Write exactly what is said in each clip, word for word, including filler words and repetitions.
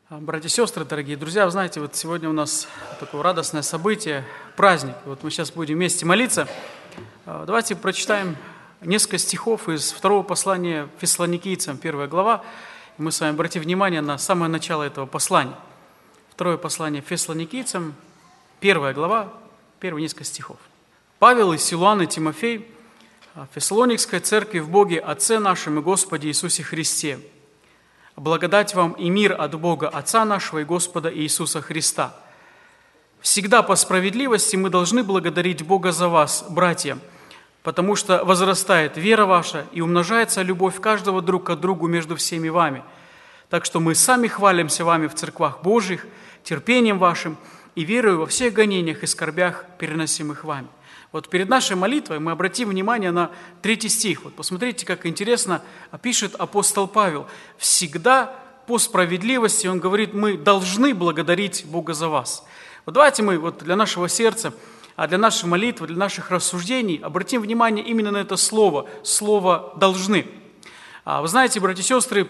Братья и сестры, дорогие друзья, вы знаете, вот сегодня у нас такое радостное событие, праздник. Вот мы сейчас будем вместе молиться. Давайте прочитаем несколько стихов из второго послания Фессалоникийцам, первая глава. И мы с вами обратим внимание на самое начало этого послания. Второе послание Фессалоникийцам, первая глава, первые несколько стихов. «Павел и Силуан и Тимофей, Фессалоникской церкви в Боге Отце нашем и Господе Иисусе Христе, благодать вам и мир от Бога Отца нашего и Господа Иисуса Христа. Всегда по справедливости мы должны благодарить Бога за вас, братья, потому что возрастает вера ваша и умножается любовь каждого друг к другу между всеми вами. Так что мы сами хвалимся вами в церквах Божьих, терпением вашим и верою во всех гонениях и скорбях, переносимых вами». Вот перед нашей молитвой мы обратим внимание на третий стих. Вот посмотрите, как интересно пишет апостол Павел. Всегда по справедливости, он говорит, мы должны благодарить Бога за вас. Вот давайте мы вот для нашего сердца, а для нашей молитвы, для наших рассуждений обратим внимание именно на это слово, слово «должны». Вы знаете, братья и сестры,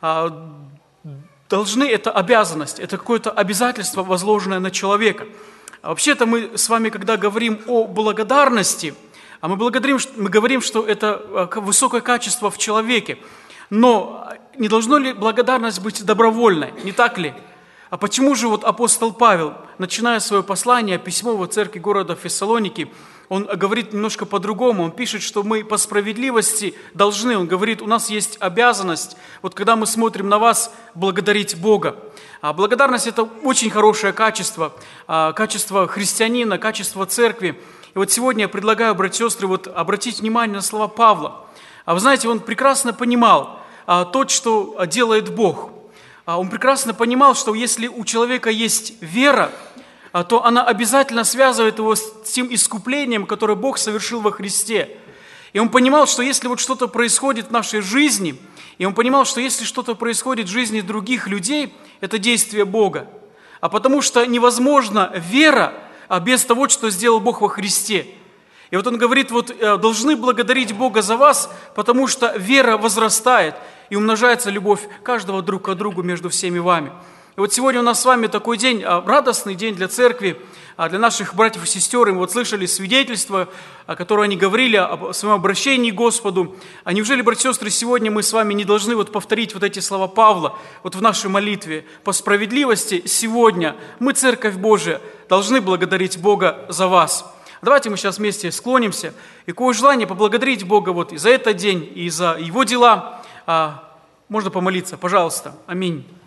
должны – это обязанность, это какое-то обязательство, возложенное на человека. А вообще-то мы с вами, когда говорим о благодарности, а мы, благодарим, мы говорим, что это высокое качество в человеке, но не должно ли благодарность быть добровольной, не так ли? А почему же вот апостол Павел, начиная свое послание, письмо в церкви города Фессалоники, он говорит немножко по-другому, он пишет, что мы по справедливости должны, он говорит, у нас есть обязанность, вот когда мы смотрим на вас, благодарить Бога. А благодарность – это очень хорошее качество, качество христианина, качество церкви. И вот сегодня я предлагаю, братья и сестры, вот обратить внимание на слова Павла. А вы знаете, он прекрасно понимал то, что делает Бог. Он прекрасно понимал, что если у человека есть вера, то она обязательно связывает его с тем искуплением, которое Бог совершил во Христе. И он понимал, что если вот что-то происходит в нашей жизни, и он понимал, что если что-то происходит в жизни других людей, это действие Бога. А потому что невозможна вера без того, что сделал Бог во Христе. И вот он говорит, вот должны благодарить Бога за вас, потому что вера возрастает и умножается любовь каждого друг к другу между всеми вами. И вот сегодня у нас с вами такой день, радостный день для церкви, для наших братьев и сестер. И мы вот слышали свидетельства, которые они говорили о своем обращении к Господу. А неужели, братья и сестры, сегодня мы с вами не должны вот повторить вот эти слова Павла вот в нашей молитве? По справедливости сегодня мы, Церковь Божия, должны благодарить Бога за вас. Давайте мы сейчас вместе склонимся. И кое желание поблагодарить Бога вот и за этот день, и за Его дела. Можно помолиться, пожалуйста. Аминь.